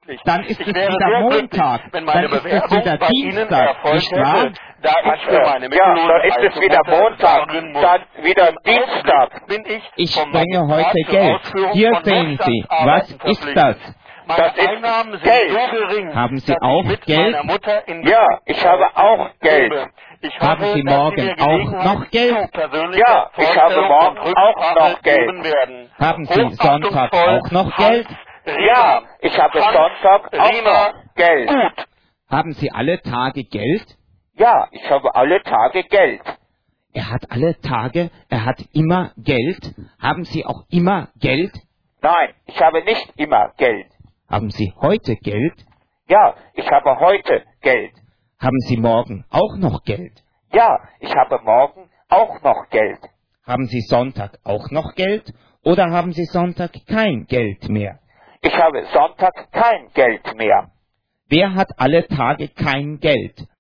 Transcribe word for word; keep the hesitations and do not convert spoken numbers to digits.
dann ist es wieder Montag, dann ist es wieder Dienstag, nicht wahr? Da ich für meine ja, dann ist es wieder Montag, dann wieder Dienstag. Bin ich ich bringe heute Geld. Hier sehen Sie, was ist das? Das ist Geld. Haben Sie auch Geld? Ja, ich habe auch Geld. Ich haben Sie morgen auch noch Geld? Ja, ich habe morgen auch noch Geld. Haben Sie Sonntag auch noch Geld? Ja, ich habe Sonntag auch noch Geld. Gut. Haben Sie alle Tage Geld? Ja, ich habe alle Tage Geld. Er hat alle Tage, er hat immer Geld. Haben Sie auch immer Geld? Nein, ich habe nicht immer Geld. Haben Sie heute Geld? Ja, ich habe heute Geld. Haben Sie morgen auch noch Geld? Ja, ich habe morgen auch noch Geld. Haben Sie Sonntag auch noch Geld? Oder haben Sie Sonntag kein Geld mehr? Ich habe Sonntag kein Geld mehr. Wer hat alle Tage kein Geld?